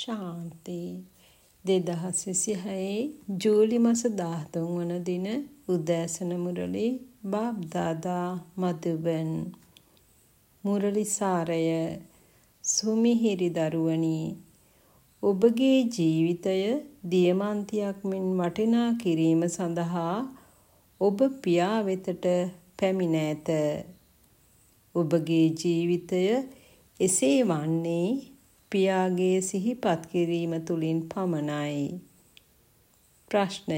ශාන්ති 2026 ජූලි මාස 13 වන දින උදෑසන මුරලි බාබ්දාදා මදුබන් මුරලි සාරය සුමිහිරි දරුවනි ඔබගේ ජීවිතය දියමන්තියක් මෙන් වටිනා කිරීම සඳහා ඔබ පියා වෙතට පැමිණ ඇත. ඔබගේ ජීවිතය එසේ වන්නේ පියාගේ සිහිපත් කිරීම තුලින් පමණයි. ප්‍රශ්නය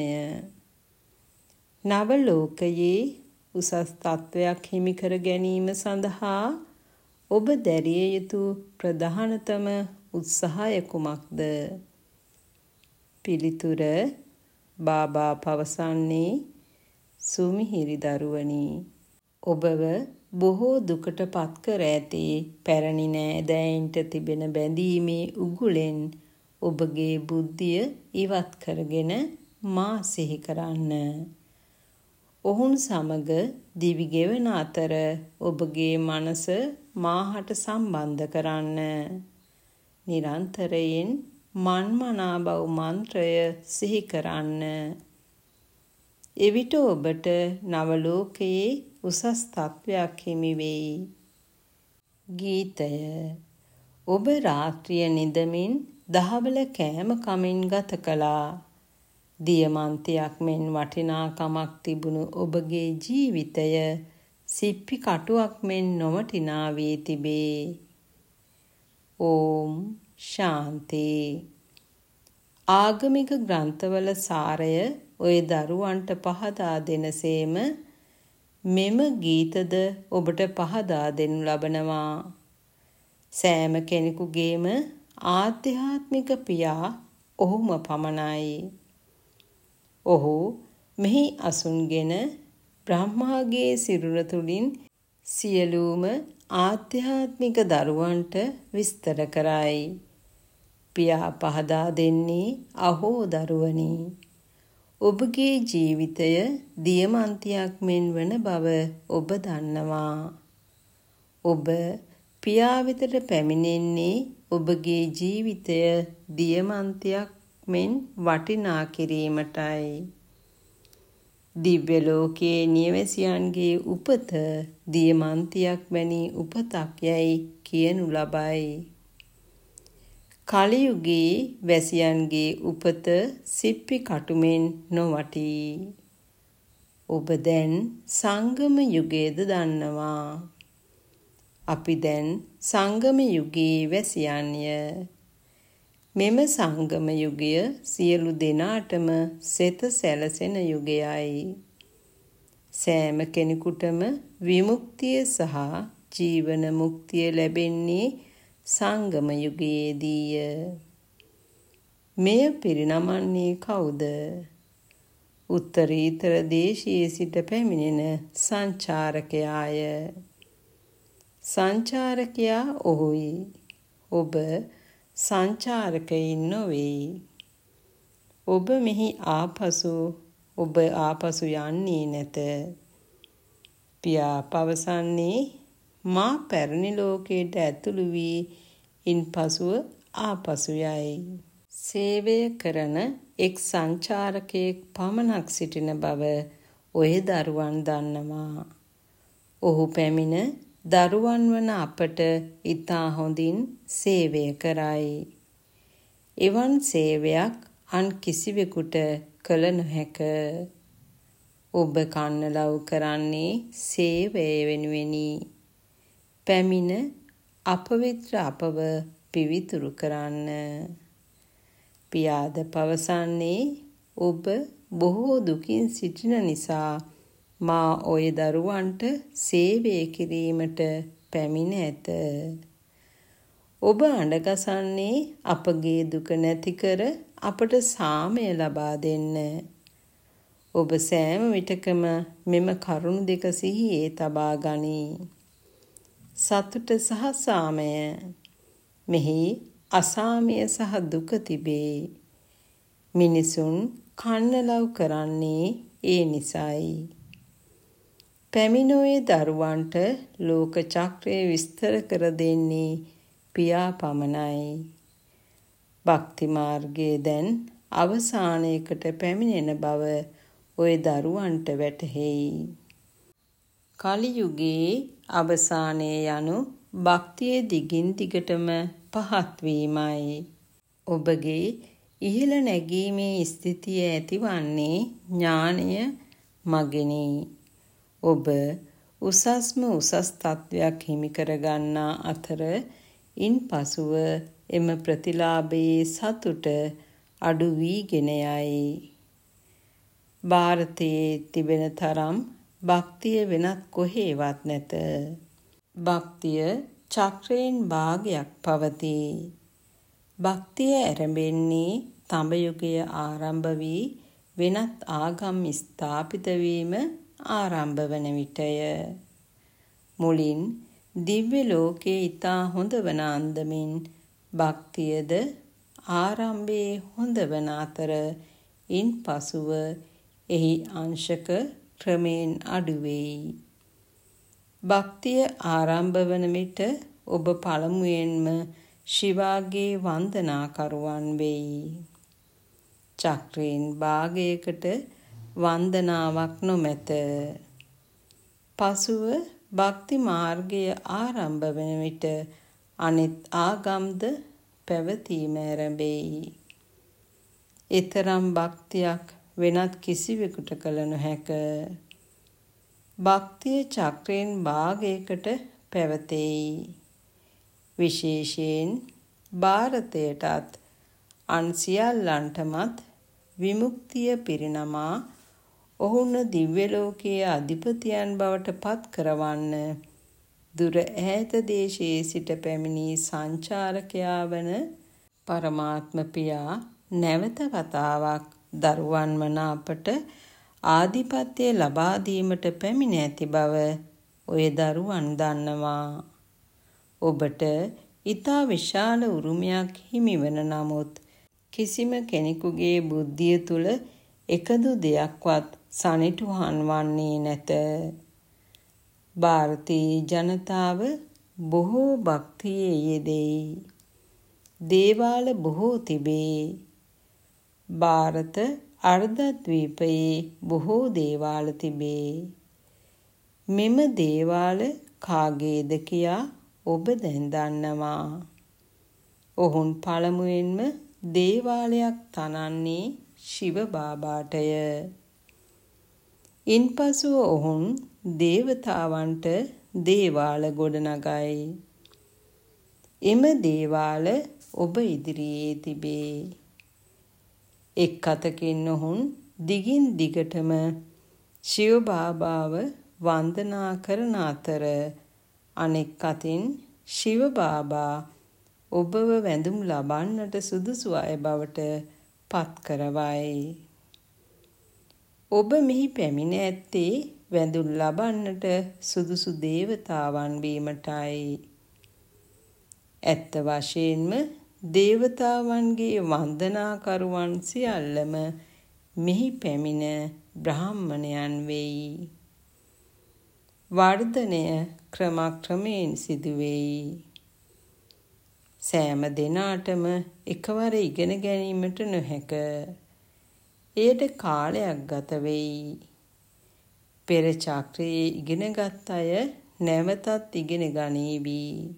නව ලෝකයේ උසස් තත්වයක් හිමි කර ගැනීම සඳහා ඔබ දැරිය යුතු ප්‍රධානතම උත්සාහය කුමක්ද? පිළිතුර බාබා පවසන්නේ සුමිහිරි දරුවනි ඔබව බොහෝ දුකට පත් කර ඇති පැරණි නෑදෑයන්ට තිබෙන බැඳීමේ උගුලෙන් ඔබගේ බුද්ධිය ඉවත් කරගෙන මා සිහි කරන්න. ඔවුන් සමග දිවි ගෙවන අතර ඔබගේ මනස මාහට සම්බන්ධ කරන්න. නිරන්තරයෙන් මන්මනා බව මන්ත්‍රය සිහි කරන්න. එවිට ඔබට නව ලෝකයේ උසස් තත්වයක් හිමි වෙයි. ගීතය ඔබ රාත්‍රිය නිදමින් දහවල කෑම කමින් ගත කළා. දියමන්තියක් මෙන් වටිනාකමක් තිබුණු ඔබගේ ජීවිතය සිප්පි කටුවක් මෙන් නොවටිනා වී තිබේ. ඕම් ශාන්ති. ආගමික ග්‍රන්ථවල සාරය ඔය දරුවන්ට පහදා දෙනසේම මෙම ගීතද ඔබට පහදා දෙනු ලබනවා. සෑම කෙනෙකුගේම ආධ්‍යාත්මික පියා ඔහුම පමණයි. ඔහු මෙහි අසුන්ගෙන බ්‍රහ්මාගේ සිරුර තුලින් සියලුම ආධ්‍යාත්මික දරුවන්ට විස්තර කරයි. පියා පහදා දෙන්නේ අහෝ දරුවනි ඔබගේ ජීවිතය දියමන්තියක් මෙන් වන බව ඔබ දන්නවා. ඔබ පියා වෙතට පැමිණෙන්නේ ඔබගේ ජීවිතය දියමන්තියක් මෙන් වටිනා කිරීමටයි. දිව්‍ය ලෝකයේ නිවැසියන්ගේ උපත දියමන්තියක් වැනි උපතක් යයි කියනු ලබයි. කලියුගයේ වැසියන්ගේ උපත සිප්පි කටුමෙන් නොවටී. ඔබ දැන් සංගම යුගයේද දන්නවා. අපි දැන් සංගම යුගයේ වැසියන්ය. මෙම සංගම යුගය සියලු දෙනාටම සෙත සැලසෙන යුගයයි. සෑම කෙනෙකුටම විමුක්තිය සහ ජීවන මුක්තිය ලැබෙන්නේ සංගම යුගයේදීය. මෙය පිරිනමන්නේ කවුද? උත්තරීතර දේශයේ සිට පැමිණෙන සංචාරකයාය. සංචාරකයා ඔහුයි. ඔබ සංචාරකයින් නොවේ. ඔබ මෙහි ඔබ ආපසු යන්නේ නැත. පියා පවසන්නේ මා පැරණි ලෝකයට ඇතුළු වී ඉන්පසුව ආපසු යයි. සේවය කරන එක් සංචාරකයෙක් පමණක් සිටින බව ඔය දරුවන් දන්නවා. ඔහු පැමිණ දරුවන් වන අපට ඉතා හොඳින් සේවය කරයි. එවන් සේවයක් අන් කිසිවෙකුට කළ නොහැක. ඔබ කන්නලව් කරන්නේ සේවය වෙනුවෙනි. පැමිණ අපවිත්‍ර අපව පිවිතුරු කරන්න. පියාද පවසන්නේ ඔබ බොහෝ දුකින් සිටින නිසා මා ඔය දරුවන්ට සේවය කිරීමට පැමිණ ඇත. ඔබ අඬගසන්නේ අපගේ දුක නැති කර අපට සාමය ලබා දෙන්න. ඔබ සෑම විටකම මෙම කරුණු දෙක සිහියේ තබා ගනී. සතුට සහ සාමය. මෙහි අසාමය සහ දුක තිබේ. මිනිසුන් කන්නලව් කරන්නේ ඒ නිසායි. පැමිණෝයේ දරුවන්ට ලෝක චක්‍රය විස්තර කර දෙන්නේ පියා පමණයි. භක්ති මාර්ගයේ දැන් අවසානයකට පැමිණෙන බව ඔය දරුවන්ට වැටහෙයි. කලි යුගයේ අවසානයේ යනු භක්තියේ දිගින් දිගටම පහත් වීමයි. ඔබගේ ඉහළ නැගීමේ ස්ථිතිය ඇතිවන්නේ ඥානය මගිනි. ඔබ උසස්ම උසස් තත්වයක් හිමි කරගන්නා අතර ඉන්පසුව එම ප්‍රතිලාභයේ සතුට අඩු වීගෙන යයි. ಭಾರತයේ තිබෙන තරම් භක්තිය වෙනත් කොහේවත් නැත. භක්තිය චක්‍රයෙන් භාගයක් පවතී. භක්තිය ආරම්භෙන්නේ තඹ යුගය ආරම්භ වී වෙනත් ආගම් ස්ථාපිත වීම ආරම්භ වන විටය. මුලින් දිව්‍ය ලෝකයේ ඊතා හොඳ වන අන්දමින් භක්තියද ආරම්භයේ හොඳ වන අතර ඉන්පසුව එහි අංශක ක්‍රමයෙන් අඩු වෙයි. භක්තිය ආරම්භ වන විට ඔබ පළමුවෙන්ම ශිවාගේ වන්දනාකරුවන් වෙයි. චක්‍රයෙන් භාගයකට වන්දනාවක් නොමැත. පසුව භක්ති මාර්ගය ආරම්භ වන විට අනෙත් ආගම්ද පැවතීම ආරම්භෙයි. ඊතරම් භක්තියක් වෙනත් කිසිවෙකුට කළ නොහැක. භක්තිය චක්‍රයෙන් භාගයකට පැවතෙයි. විශේෂයෙන් ಭಾರತයටත් අන් සියල්ලන්ටමත් විමුක්තිය පිරිනමා ඔවුන් දිව්‍ය ලෝකයේ අධිපතියන් බවට පත් කරවන්න දුර ඈත දේශයේ සිට පැමිණි සංචාරකයා වන පරමාත්ම පියා නැවත වතාවක් දරුවන් වන අපට ආධිපත්‍ය ලබා දීමට පැමිණ ඇති බව ඔය දරුවන් දන්නවා. ඔබට ඊතා විශාල උරුමයක් හිමිවන නමුත් කිසිම කෙනෙකුගේ බුද්ධිය තුල එකදු දෙයක්වත් සනිටුහන් වන්නේ නැත. ಭಾರತೀಯ ජනතාව බොහෝ භක්තියේ යෙදෙයි. දේවාල බොහෝ තිබේ. ಭಾರತ අර්ධද්වීපයේ බොහෝ දේවාල තිබේ. මෙම දේවාල කාගේද කියා ඔබ දැන් දන්නවා. ඔවුන් පළමුවෙන්ම දේවාලයක් තනන්නේ ශිව බාබාටය. ඉන්පසුව ඔවුන් දේවතාවන්ට දේවාල ගොඩනගයි. එම දේවාල ඔබ ඉදිරියේ තිබේ. එක් අතකින් ඔවුන් දිගින් දිගටම ශිව බාබාව වන්දනා කරන අතර අනෙක් අතින් ශිව බාබා ඔබව වැඳුම් ලබන්නට සුදුසු අය බවට පත් කරවයි. ඔබ මෙහි පැමිණ ඇත්තේ වැඳුම් ලබන්නට සුදුසු දේවතාවන් වීමටයි. ඇත්ත වශයෙන්ම දේවතාවන්ගේ වන්දනාකරුවන් සියල්ලම මෙහි පැමිණ බ්‍රාහ්මණයන් වෙයි. වර්ධනය ක්‍රමක්‍රමයෙන් සිදුවෙයි. සෑම දිනාටම එකවර ඉගෙන ගැනීමට නොහැක. එයට කාලයක් ගත වෙයි. පෙර චක්‍රයේ ඉගෙනගත් අය නැවතත් ඉගෙන ගනීවි.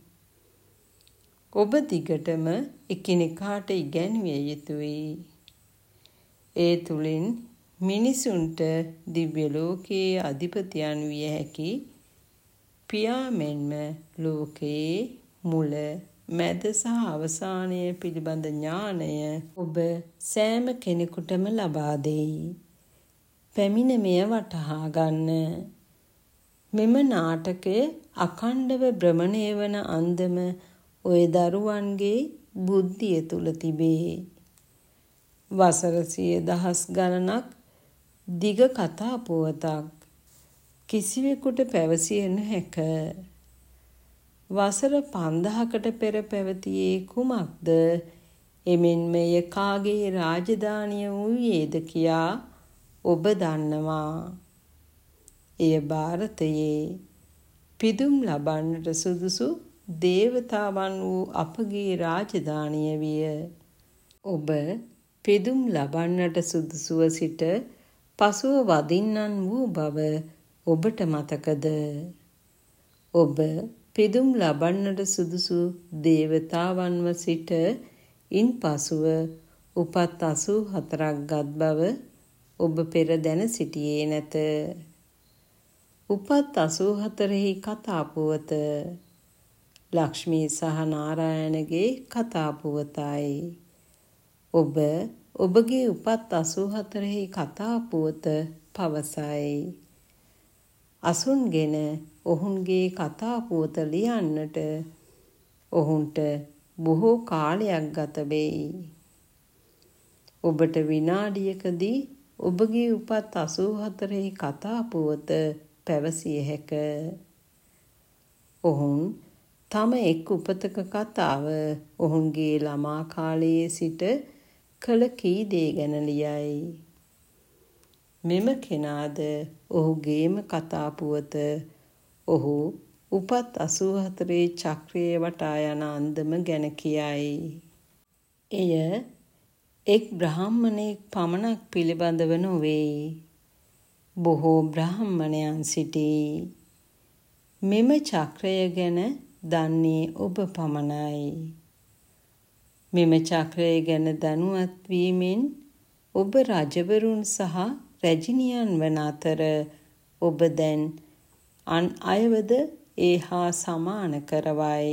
ඔබ දිගටම එකිනෙකාට ඉගැන්විය යුතුයි. ඒ තුලින් මිනිසුන්ට දිව්‍ය ලෝකයේ අධිපතියන් විය හැකි පියා මෙන්ම ලෝකයේ මුල මැද සහ අවසානය පිළිබඳ ඥානය ඔබ සෑම කෙනෙකුටම ලබා දෙයි. පැමිණ මෙය වටහා ගන්න. මෙම නාටකය අඛණ්ඩව භ්‍රමණය වන අන්දම ඔය දරුවන්ගේ බුද්ධිය තුල තිබේ. වසර 100,000 ගණනක් දිග කතා පුවතක් කිසිවෙකුට පැවසිය නොහැක. වසර 5000කට පෙර පැවතියේ කුමක්ද? එමෙන්ම එය කාගේ රාජධානිය වූයේද කියා ඔබ දන්නවා. එය ಭಾರತයේ පිදුම් ලබන්නට සුදුසු දේවතාවන් වූ අපගේ රාජධානිය විය. ඔබ පෙදුම් ලබන්නට සුදුසුව සිට පසුව වදින්නන් වූ බව ඔබට මතකද? ඔබ පෙදුම් ලබන්නට සුදුසු දේවතාවන්ව සිට ඉන් පසුව උපත් 84ක් ගත් බව ඔබ පෙර දැන සිටියේ නැත. උපත් 84හි කතා පුවත ලක්ෂ්මී සහ නාරායණගේ කතා පුවතයි. ඔබ ඔබගේ උපත් 84හි කතා පුවත පවසයි. අසුන්ගෙන ඔවුන්ගේ කතා පුවත ලියන්නට ඔවුන්ට බොහෝ කාලයක් ගත වෙයි. ඔබට විනාඩියකදී ඔබගේ උපත් 84හි කතා පුවත පැවසිය හැක. ඔවුන් තම එක් උපතක කතාව ඔවුන්ගේ ළමා කාලයේ සිට කළ කී දේ ගැන ලියයි. මෙම කෙනාද ඔහුගේම කතා පුවත ඔහු උපත් 84 චක්‍රයේ වටා යන අන්දම ගැන කියයි. එය එක් බ්‍රාහ්මණයෙක් පමණක් පිළිබඳව නොවේ. බොහෝ බ්‍රාහ්මණයන් සිටී. මෙම චක්‍රය ගැන දන්නේ ඔබ පමණයි. මෙම චක්‍රය ගැන දැනුවත් වීමෙන් ඔබ රජවරුන් සහ රැජිනියන් වන අතර ඔබ දැන් අන් අයවද ඒ හා සමාන කරවයි.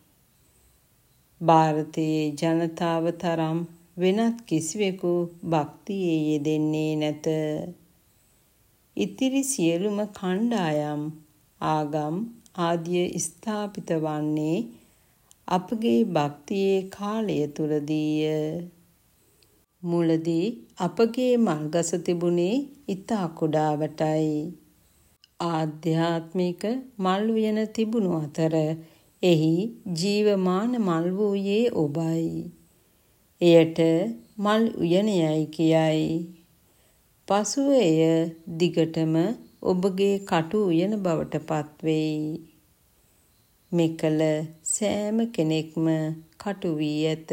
ಭಾರತයේ ජනතාව තරම් වෙනත් කිසිවෙකු භක්තියේ යෙදෙන්නේ නැත. ඉතිරි සියලුම කණ්ඩායම් ආගම් ආදිය ස්ථාපිත වන්නේ අපගේ භක්තියේ කාලය තුලදීය. මුලදී අපගේ මල්ගස තිබුණේ ඉතා කුඩාවටයි. ආධ්‍යාත්මික මල් උයන තිබුණු අතර එහි ජීවමාන මල් වූයේ ඔබයි. එයට මල් උයනයයි කියයි. පසුව එය දිගටම ඔබගේ කටු උයන බවට පත්වෙයි. මෙකල සෑම කෙනෙක්ම කටු වී ඇත.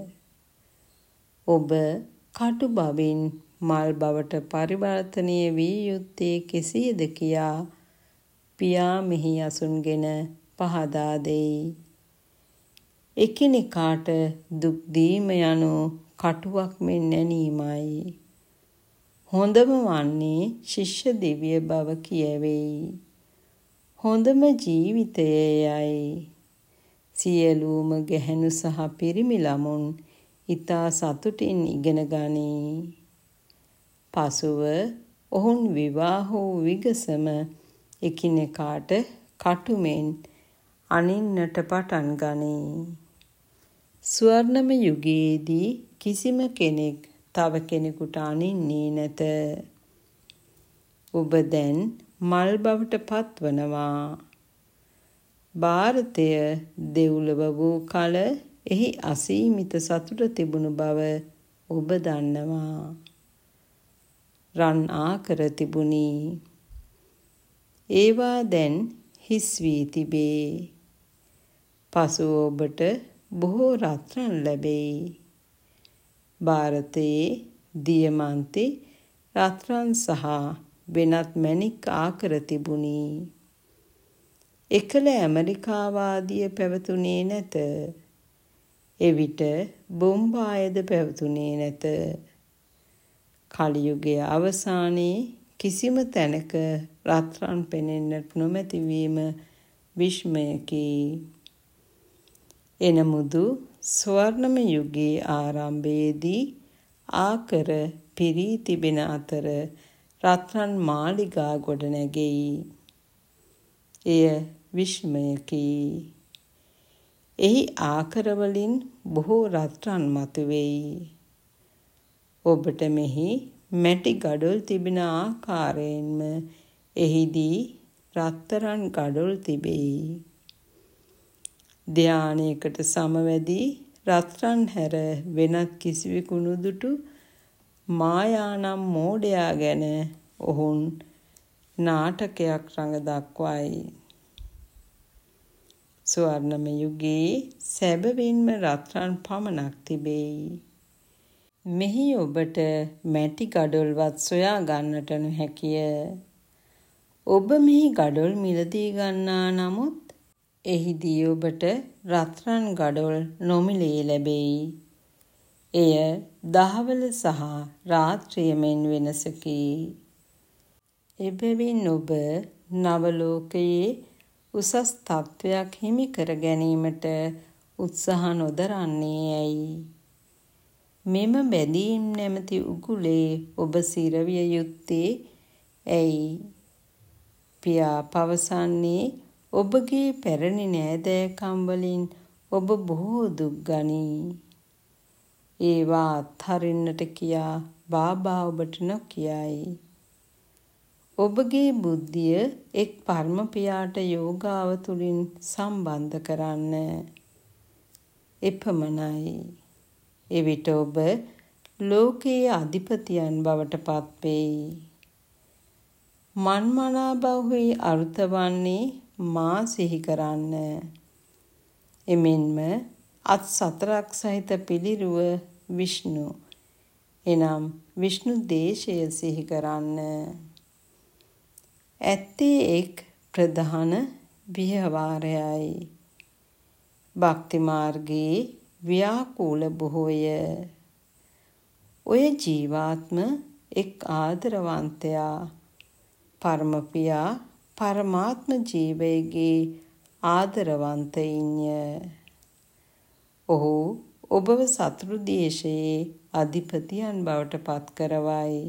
ඔබ කටු බවින් මල් බවට පරිවර්තනය වී යුත්තේ කෙසේද කියා පියා මෙහි අසුන්ගෙන පහදා දෙයි. එකිනෙකාට දුක් දීම යනු කටුවක් මෙන් නැනීමයි. හොඳම වන්නේ ශිෂ්‍ය දිව්‍ය බව කියවෙයි. හොඳම ජීවිතයයි. සියලුම ගැහැණු සහ පිරිමි ළමුන් ඉතා සතුටින් ඉගෙන ගනී. පසුව ඔවුන් විවාහ වූ විගසම එකිනෙකාට කටුමෙන් අනින්නට පටන් ගනී. ස්වර්ණම යුගයේදී කිසිම කෙනෙක් තව කෙනෙකුට අනින්නේ නැත. ඔබ දැන් මල් බවට පත්වනවා. ಭಾರತය දෙව්ලොව වූ කල එහි අසීමිත සතුට තිබුණු බව ඔබ දන්නවා. රන් ආකර තිබුණි. ඒවා දැන් හිස් වී තිබේ. පසුව ඔබට බොහෝ රත්රන් ලැබෙයි. ಭಾರತයේ දියමන්ති රත්රන් සහ වෙනත් මැණික් ආකර තිබුණි. එකල ඇමරිකාවාදිය පැවතුනේ නැත. එවිට බොම්බායද පැවතුනේ නැත. කලියුගයේ අවසානයේ කිසිම තැනක රත්රන් පෙනෙන්නට නොමැති වීම විස්මයකි. එනමුදු ස්වර්ණම යුගයේ ආරම්භයේදී ආකර පිරී තිබෙන අතර රත්රන් මාලිගා ගොඩනැගෙයි. එය විස්මයකි. එහි ආකරවලින් බොහෝ රත්රන් මතුවෙයි. ඔබට මෙහි මැටි ගඩොල් තිබෙන ආකාරයෙන්ම එහිදී රත්තරන් ගඩොල් තිබෙයි. ධානයකට සමවැදී රත්රන් හැර වෙනත් කිසිවෙකු නුදුටු මායානම් මෝඩයා ගැන ඔවුන් නාටකයක් රඟ දක්වයි. ස්වර්ණම යුගයේ සැබවින්ම රත්රන් පමණක් තිබෙයි. මෙහි ඔබට මැටි ගඩොල්වත් සොයා ගන්නට නොහැකිය. ඔබ මෙහි ගඩොල් මිලදී ගන්නා නමුත් එහිදී ඔබට රත්රන් ගඩොල් නොමිලේ ලැබෙයි. එය දහවල සහ රාත්‍රිය මෙන් වෙනසකි. එබැවින් ඔබ නවලෝකයේ උසස් තත්ත්වයක් හිමි කර ගැනීමට උත්සාහ නොදරන්නේ ඇයි? මෙම බැඳීම් නැමැති උගුලේ ඔබ සිරවිය යුත්තේ ඇයි? පියා පවසන්නේ ඔබගේ පැරණි නෑදෑකම් වලින් ඔබ බොහෝ දුක් ගනී. ඒවා අත්හරින්නට කියා බාබා ඔබට නොකියයි. ඔබගේ බුද්ධිය එක් පරම පියාට යෝගාව තුලින් සම්බන්ධ කරන්න. එපමණයි. එවිට ඔබ ලෝකයේ අධිපතියන් බවට පත්වෙයි. මන්මනාභවහි අර්ථ වන්නේ මා සිහි කරන්න. එමෙන්ම අත් සතරක් සහිත පිළිරුව විෂ්ණු එනම් විෂ්ණු දේශය සිහි කරන්න. ඇත්තේ එක් ප්‍රධාන විහාරයයි. භක්ති මාර්ගයේ ව්‍යාකූල බොහෝය. ඔය ජීවාත්ම එක් ආදරවන්තයා පරමපියා පරමාත්ම ජීවයේගේ ආදරවන්තයින්ය. ඔහු ඔබව සතුරු දේශයේ අධිපතියන් බවට පත් කරවයි.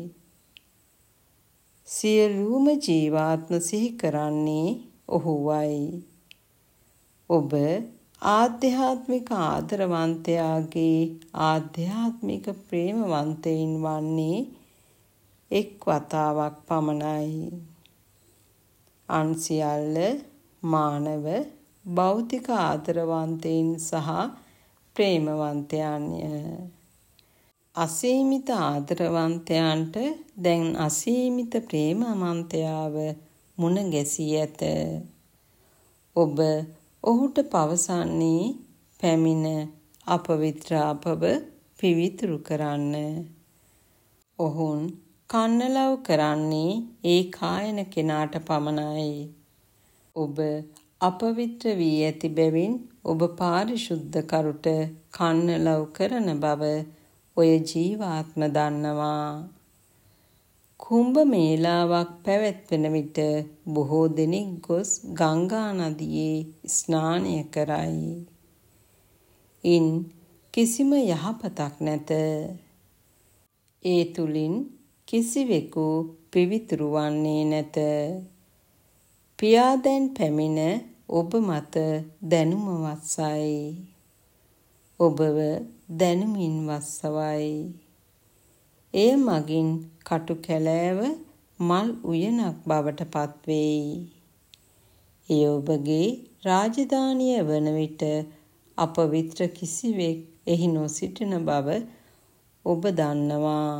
සියලුම ජීවාත්ම සිහි කරන්නේ ඔහුවයි. ඔබ ආධ්‍යාත්මික ආදරවන්තයාගේ ආධ්‍යාත්මික ප්‍රේමවන්තයින් වන්නේ එක් වතාවක් පමණයි. අන් සියල්ල මානව භෞතික ආදරවන්තයින් සහ ප්‍රේමවන්තයන්ය. අසීමිත ආදරවන්තයන්ට දැන් අසීමිත ප්‍රේමවන්තයාව මුණ ගැසී ඇත. ඔබ ඔහුට පවසන්නේ පැමිණ අපවිත්‍ර අපව පිවිතුරු කරන්න. ඔහුන් කන්නලව් කරන්නේ ඒ කායන කෙනාට පමණයි. ඔබ අපවිත්‍ර වී ඇති බැවින් ඔබ පාරිශුද්ධ කරුට කන්නලව් කරන බව ඔය ජීවාත්ම දන්නවා. කුම්භ මේලාවක් පැවැත්වෙන විට බොහෝ දෙනෙක් ගොස් ගංගා නදියේ ස්නානය කරයි. ඉන් කිසිම යහපතක් නැත. ඒ තුලින් කිසිවෙකු පිවිතුරු වන්නේ නැත. පියා දැන් පැමිණ ඔබ මත දැනුම වස්සයි. ඔබව දැනුමින් වස්සවයි. එය මගින් කටු කැලෑව මල් උයනක් බවට පත්වෙයි. එය ඔබගේ රාජධානිය වන විට අපවිත්‍ර කිසිවෙක් එහි නොසිටින බව ඔබ දන්නවා.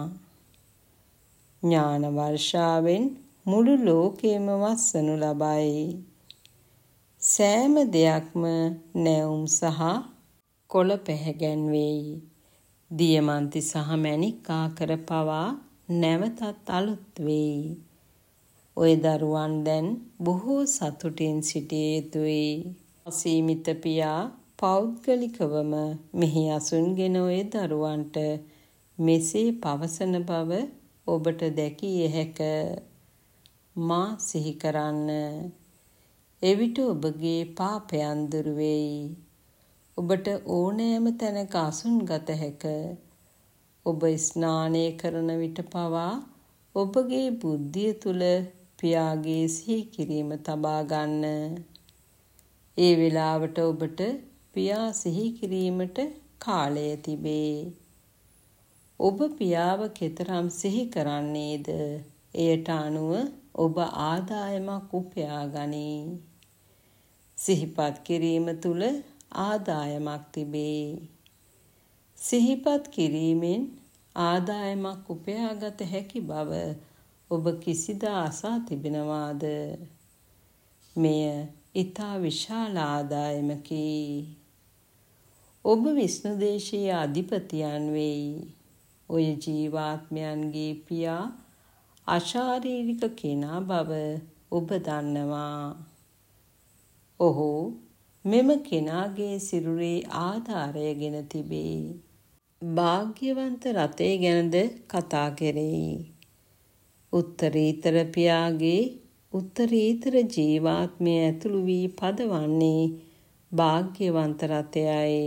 ඥාන වර්ෂාවෙන් මුළු ලෝකෙම වස්සනු ලබයි. සෑම දෙයක්ම නැවුම් සහ කොළ පැහැගැන්වෙයි. දියමන්ති සහ මැණික් ආකර පවා නැවතත් අලුත් වෙයි. ඔය දරුවන් දැන් බොහෝ සතුටින් සිටිය යුතුයි. අසීමිත පියා පෞද්ගලිකවම මෙහි අසුන්ගෙන ඔය දරුවන්ට මෙසේ පවසන බව ඔබට දැකිය හැක. මා සිහි කරන්න. එවිට ඔබගේ පාපයන් දුරු වෙයි. ඔබට ඕනෑම තැනක අසුන් ගත හැක. ඔබ ස්නානය කරන විට පවා ඔබගේ බුද්ධිය තුල පියාගේ සිහි කිරීම තබා ගන්න. ඒ වෙලාවට ඔබට පියා සිහි කිරීමට කාලය තිබේ. ඔබ පියාව කෙතරම් සිහි කරන්නේද? එයට අනුව ඔබ ආදායමක් උපයා ගනී. සිහිපත් කිරීම තුල ආදායමක් තිබේ. සිහිපත් කිරීමෙන් ආදායමක් උපයාගත හැකි බව ඔබ කිසිදා අසා තිබෙනවාද? මෙය ඊතා විශාල ආදායමකි. ඔබ විෂ්ණු දේශීය අධිපතියන් වෙයි. ඔය ජීවාත්මයන්ගේ පියා අශාරීරික කෙනා බව ඔබ දන්නවා. ඔහු මෙම කෙනාගේ සිරුරේ ආධාරයගෙන තිබේ. භාග්‍යවන්ත රථය ගැනද කතා කෙරෙයි. උත්තරීතර පියාගේ උත්තරීතර ජීවාත්මය ඇතුළු වී පදවන්නේ භාග්‍යවන්ත රථයයි.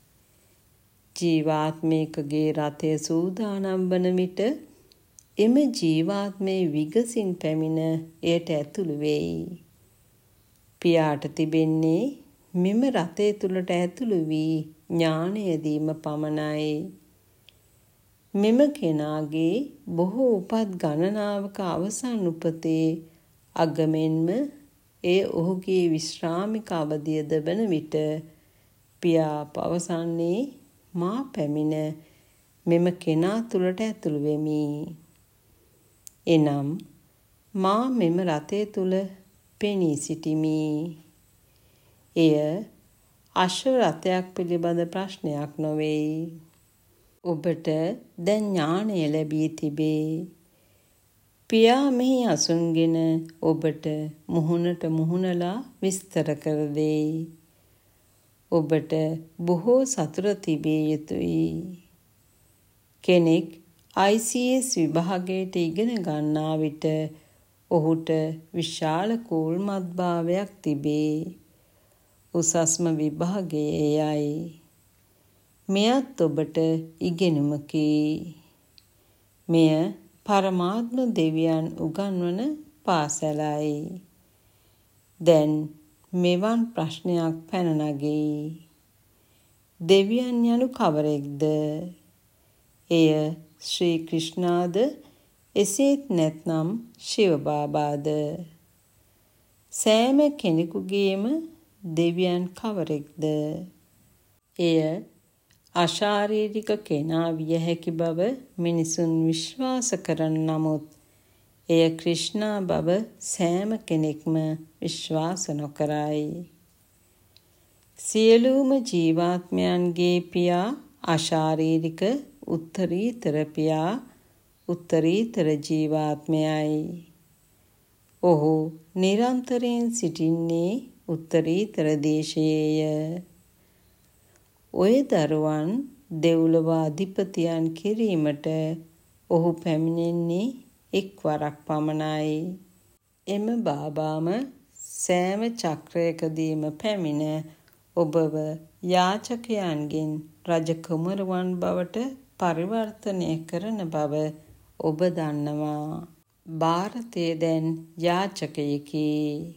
ජීවාත්මයකගේ රථය සූදානම් වන විට එම ජීවාත්මයේ විගසින් පැමිණ එයට ඇතුළු වෙයි. පියාට තිබෙන්නේ මෙම රථය තුළට ඇතුළු වී ඥානය දීම පමණයි. මෙම කෙනාගේ බොහෝ උපත් ගණනාවක අවසන් උපතේ අගමෙන්ම එය ඔහුගේ විශ්‍රාමික අවධියද වන විට පියා පවසන්නේ මා පැමිණ මෙම කෙනා තුළට ඇතුළු වෙමි. එනම් මා මෙම රථය තුළ පෙනී සිටිමි. එය අශ්ව රථයක් පිළිබඳ ප්‍රශ්නයක් නොවේ. ඔබට දැන් ඥානය ලැබී තිබේ. පියා මෙහි අසුන්ගෙන ඔබට මුහුණට මුහුණලා විස්තර කර දෙයි. ඔබට බොහෝ සතුට තිබිය යුතුයි. කෙනෙක් ICS විභාගයට ඉගෙන ගන්නා විට ඔහුට විශාල කෝල්මත්භාවයක් තිබේ. උසස්ම විභාගයේ එයයි. මෙයත් ඔබට ඉගෙනුමකි. මෙය පරමාත්ම දෙවියන් උගන්වන පාසලයි. දැන් මෙවන් ප්‍රශ්නයක් පැන නගී. දෙවියන් යනු කවරෙක්ද? එය ශ්‍රී ක්‍රිෂ්ණාද එසේත් නැත්නම් ශිව බාබාද? සෑම කෙනෙකුගේම දෙවියන් කවරෙක්ද? එය අශාරීරික කෙනා විය හැකි බව මිනිසුන් විශ්වාස කරන නමුත් එය ක්‍රිෂ්ණා බව සෑම කෙනෙක්ම විශ්වාස නොකරයි. සියලුම ජීවාත්මයන්ගේ පියා අශාරීරික උත්තරීතර පියා උත්තරීතර ජීවාත්මයයි. ඔහු නිරන්තරයෙන් සිටින්නේ උත්තරීතර දේශයේය. ඔය දරුවන් දෙව්ලොව අධිපතියන් කිරීමට ඔහු පැමිණෙන්නේ එක්වරක් පමණයි. එම බාබාම සෑම චක්‍රයකදීම පැමිණ ඔබව යාචකයන්ගෙන් රජ කුමරුවන් බවට පරිවර්තනය කරන බව ඔබ දන්නවා. ಭಾರತයේ දැන් යාචකයෙකි.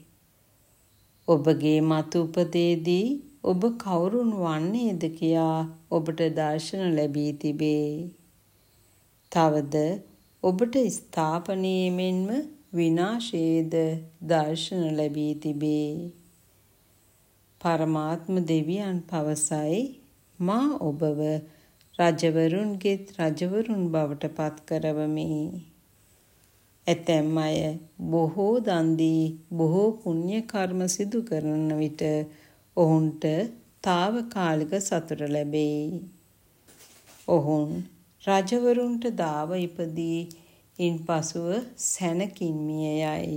ඔබගේ මතු උපතේදී ඔබ කවුරුන් වන්නේද කියා ඔබට දර්ශන ලැබී තිබේ. තවද ඔබට ස්ථාපනයේ මෙන්ම විනාශයේද දර්ශන ලැබී තිබේ. පරමාත්ම දෙවියන් පවසයි මා ඔබව රජවරුන්ගේත් රජවරුන් බවට පත් කරවමි. ඇතැම් අය බොහෝ දන් දී බොහෝ පුණ්‍ය කර්ම සිදු කරන විට ඔවුන්ට తాවකාලික සතුට ලැබේ. ඔවුන් රජවරුන්ට දාව ඉපදී ඉන්පසුව සැනකින් මිය යයි.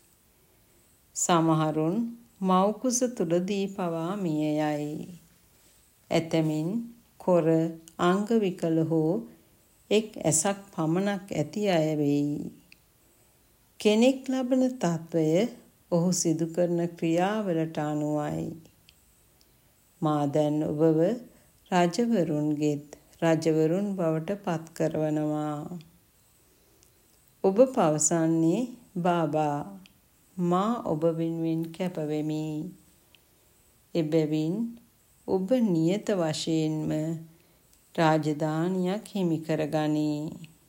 සමහරුන් මව්කුස තුලදී පවා මිය යයි. ඇතැමින් කොර අංග විකල හෝ එක් ඇසක් පමණක් ඇති අය වෙයි. කෙනෙක් ලබන තත්වය ඔහු සිදු කරන ක්‍රියාවලට අනුවයි. මා දැන් ඔබව රජවරුන්ගෙත් රජවරුන් බවට පත් කරවනවා. ඔබ පවසන්නේ බාබා මා ඔබ වෙනුවෙන් කැප වෙමි. එබැවින් ඔබ නියත වශයෙන්ම රාජධානියක් හිමි කරගනී.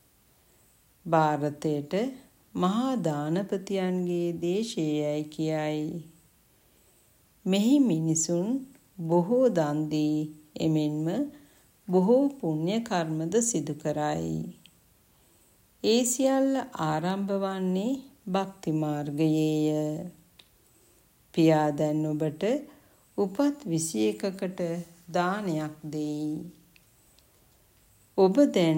ಭಾರತයට මහා දානපතියන්ගේ දේශයයි කියයි. මෙහි මිනිසුන් බොහෝ දන් දී එමෙන්ම බොහෝ පුණ්‍ය කර්මද සිදු කරයි. ඒ සියල්ල ආරම්භ වන්නේ භක්ති මාර්ගයේය. පියා දැන් ඔබට උපත් 21කට දානයක් දෙයි. ඔබ දැන්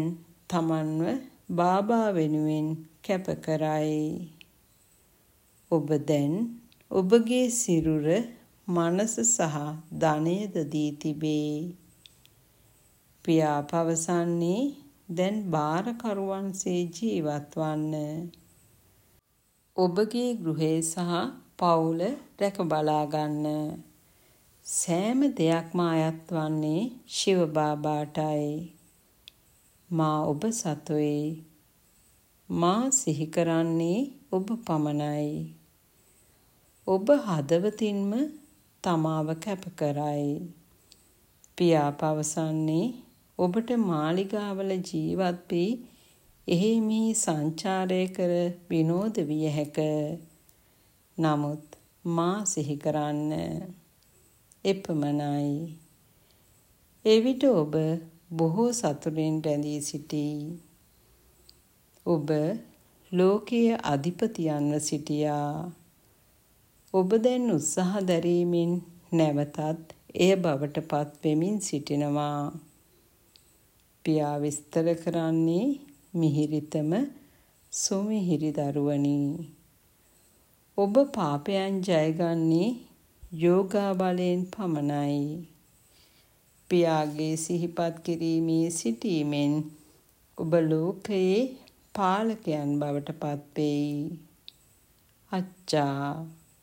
තමන්ව බාබා වෙනුවෙන් කැප කරයි. ඔබ දැන් ඔබගේ සිරුර, මනස සහ ධනයද දී තිබේ. පියා පවසන්නේ දැන් බාරකරුවන්සේ ජීවත් වන්න. ඔබගේ ගෘහය සහ පවුල රැක බලා ගන්න. සෑම දෙයක්ම අයත් වන්නේ ශිව බාබාටයි. මා ඔබ සතුයි. මා සිහි කරන්නේ ඔබ පමණයි. ඔබ හදවතින්ම තමාව කැප කරයි. පියා පවසන්නේ ඔබට මාලිගාවල ජීවත් වී එහි මෙහි සංචාරය කර විනෝද විය හැක. නමුත් මා සිහි කරන්න. එපමණයි. එවිට ඔබ බොහෝ සතුටින් රැඳී සිටී. ඔබ ලෝකයේ අධිපතියන්ව සිටියා. ඔබ දැන් උත්සාහ දැරීමෙන් නැවතත් එය බවට පත් වෙමින් සිටිනවා. පියා විස්තර කරන්නේ මිහිරිතම සුමිහිරි දරුවනි. ඔබ පාපයන් ජයගන්නේ යෝගා බලයෙන් පමණයි. පියාගේ සිහිපත් කිරීමේ සිටීමෙන් ඔබ ලෝකයේ පාලකයන් බවට පත් වෙයි. අච්චා.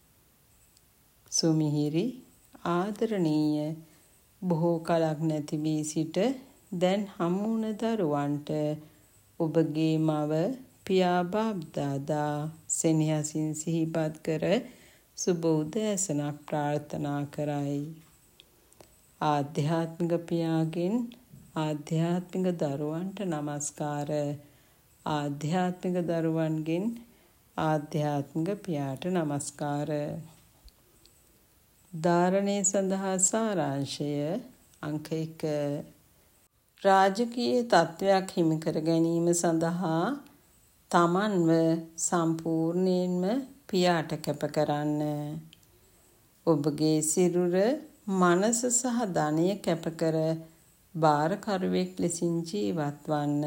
සුමිහිරි ආදරණීය බොහෝ කලක් නැති වී සිට දැන් හමු වුණ දරුවන්ට ඔබගේ මව පියා බාබ්දාදා සෙනෙහසින් සිහිපත් කර සුබ උදෑසනක් ප්‍රාර්ථනා කරයි. ආධ්‍යාත්මික පියාගෙන් ආධ්‍යාත්මික දරුවන්ට නමස්කාර. ආධ්‍යාත්මික දරුවන්ගෙන් ආධ්‍යාත්මික පියාට නමස්කාර. ධාරණය සඳහා සාරාංශය අංක 1. රාජකීය තත්ත්වයක් හිමි කර ගැනීම සඳහා තමන්ව සම්පූර්ණයෙන්ම පියාට කැප කරන්න. ඔබගේ සිරුර, මනස සහ ධනය කැප කර බාරකරුවෙක් ලෙසින් ජීවත් වන්න.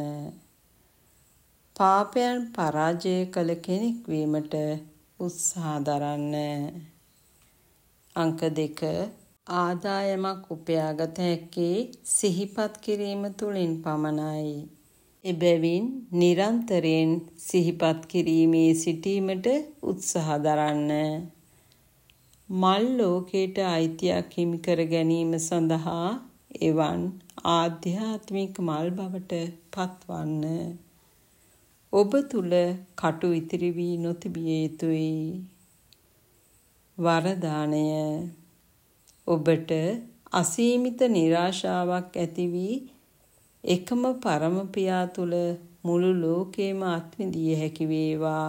පාපයන් පරාජය කළ කෙනෙක් වීමට උත්සාහ දරන්න. අංක 2. ආදායමක් උපයාගත හැක්කේ සිහිපත් කිරීම තුළින් පමණයි. එබැවින් නිරන්තරයෙන් සිහිපත් කිරීමේ සිටීමට උත්සාහ දරන්න. මල් ලෝකයට අයිතියක් හිමි කර ගැනීම සඳහා එවන් ආධ්‍යාත්මික මල් බවට පත්වන්න. ඔබ තුල කටු ඉතිරි වී නොතිබිය යුතුයි. වරදානය. ඔබට අසීමිත නිරාශාවක් ඇති වී එකම පරම පියා තුල මුළු ලෝකෙම අත්විඳිය හැකි වේවා.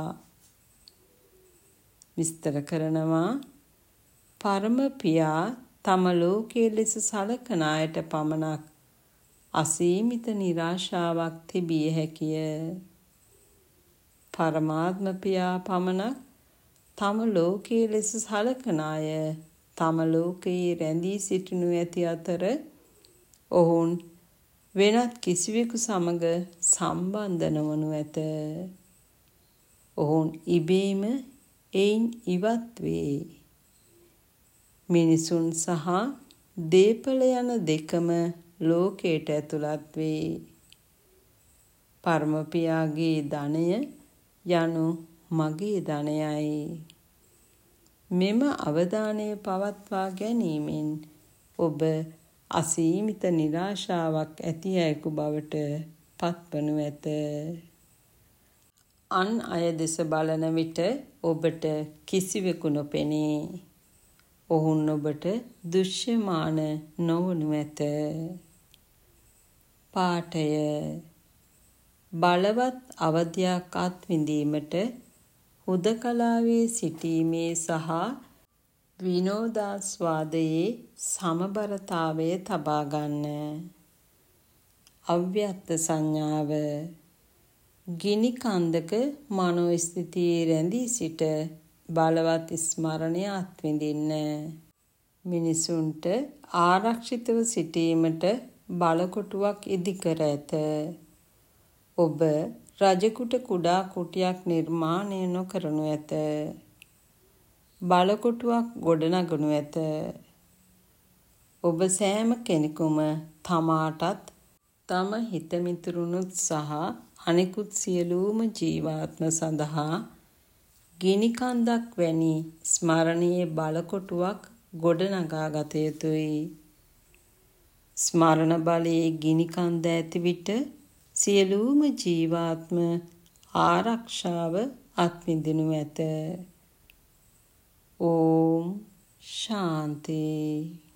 විස්තර කරනවා පරම පියා තම ලෝකයේ ලෙස සලකන අයට පමණක් අසීමිත නිරාශාවක් තිබිය හැකිය. පරමාත්ම පියා පමණක් තම ලෝකයේ ලෙස සලකන අය තම ලෝකයේ රැඳී සිටිනු ඇති අතර ඔවුන් වෙනත් කිසිවෙකු සමග සම්බන්ධ නොවනු ඇත. ඔවුන් ඉබේම එයින් ඉවත් වේ. මිනිසුන් සහ දේපල යන දෙකම ලෝකයට ඇතුළත් වේ. පරම පියාගේ ධනය යනු මගේ ධනයයි. මෙම අවධානය පවත්වා ගැනීමෙන් ඔබ අසීමිත නිරාශාවක් ඇති අයෙකු බවට පත්වනු ඇත. අන් අය දෙස බලන විට ඔබට කිසිවෙකු නොපෙනේ. ඔවුන් ඔබට දෘශ්‍යමාන නොවනු ඇත. පාඨය. බලවත් අවධියක් අත්විඳීමට හුදකලාවේ සිටීමේ සහ විනෝදාස්වාදයේ සමබරතාවය තබා ගන්න. අව්‍යක්ත සංඥාව. ගිනි කන්දක මනෝස්ථිතියේ රැඳී සිට බලවත් ස්මරණය අත්විඳින්න. මිනිසුන්ට ආරක්ෂිතව සිටීමට බලකොටුවක් ඉදිකර ඇත. ඔබ රජෙකුට කුඩා කුටියක් නිර්මාණය නොකරනු ඇත. බලකොටුවක් ගොඩනගනු ඇත. ඔබ සෑම කෙනෙකුම තමාටත් තම හිතමිතුරුනුත් සහ අනෙකුත් සියලුම ජීවාත්ම සඳහා ගිනිකන්දක් වැනි ස්මරණීය බලකොටුවක් ගොඩනගා ගත යුතුයි. ස්මරණ බලයේ ගිනිකන්ද ඇති විට සියලුම ජීවාත්ම ආරක්ෂාව අත්විඳිනු ඇත. ඕම් ශාන්ති.